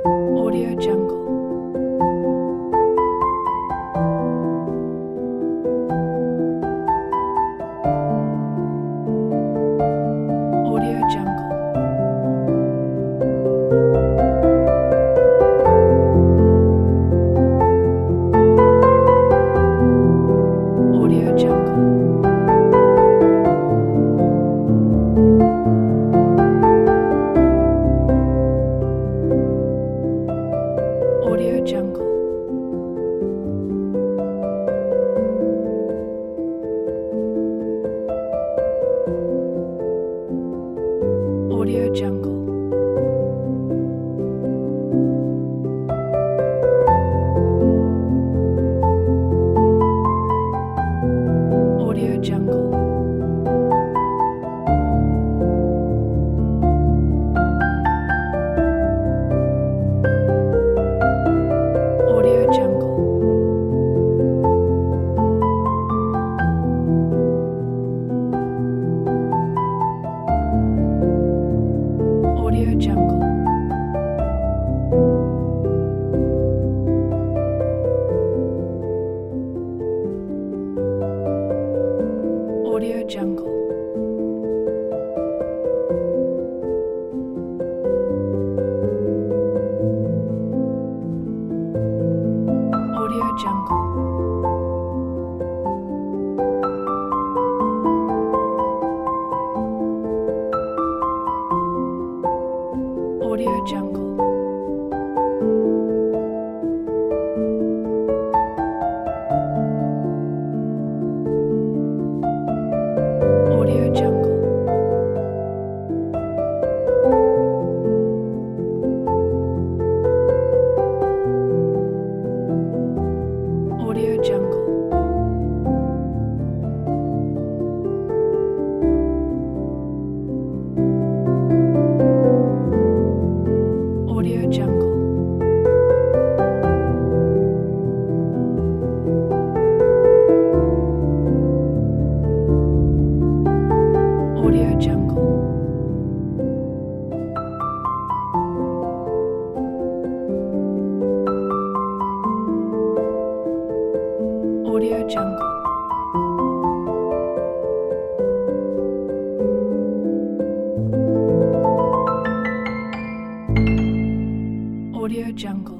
Audio Jungle. Audio Jungle. Audio Jungle. Audio Jungle. Audio Jungle. Audio Jungle. Audio Jungle. Audio Jungle. Audio Jungle. Audio Jungle. Audio Jungle. Audio Jungle. Audio Jungle. Audio Jungle. Audio Jungle. Audio Jungle. Audio Jungle.